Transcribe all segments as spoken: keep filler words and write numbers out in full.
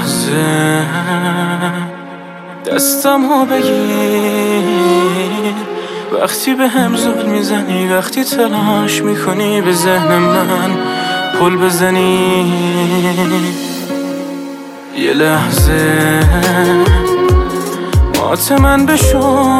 لحظه دستمو بگیر، وقتی به هم زل میزنی، وقتی تلاش میکنی به ذهن من پل بزنی. یه لحظه مات من بشو،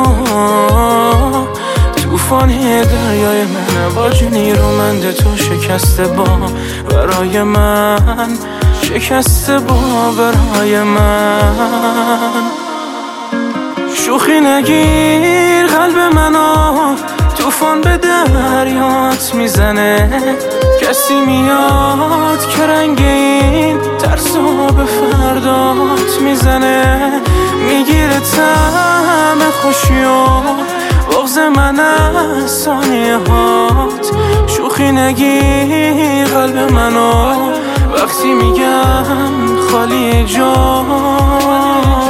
توفانی دریای من با جونی رومند تو شکسته با برای من، شکسته با برای من. شوخی نگیر قلب منو، توفان به دریات میزنه، کسی میاد که رنگ این ترسو به فردات میزنه، میگیره طعم خوشی و بغض من از ثانیه هات. شوخی نگیر قلب منو، وقتی میگم خالی جات.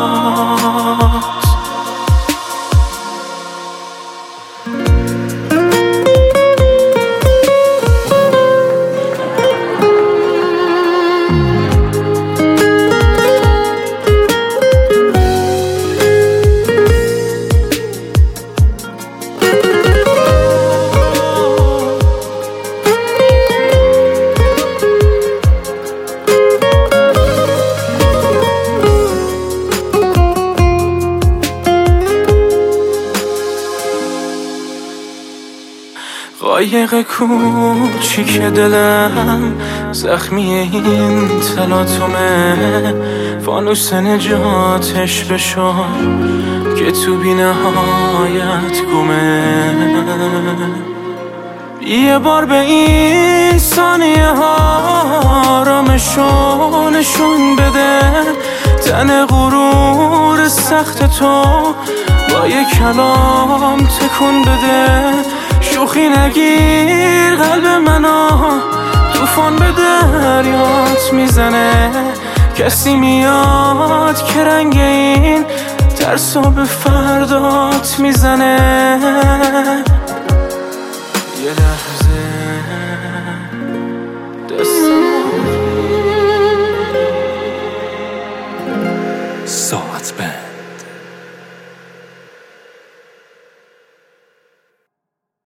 قایق کوچیک دلم زخمی این تلاطمه، فانوس نجاتش بشو که تو بی نهایت گمه. یه بار به این ثانیه ها آرامشو نشون بده، تن غرور سخت تو با یه کلام تکون بده. شوخی نگیر قلب منو، توفان به دریات میزنه، کسی میاد که رنگ این ترسو به فردات میزنه. یه لحظه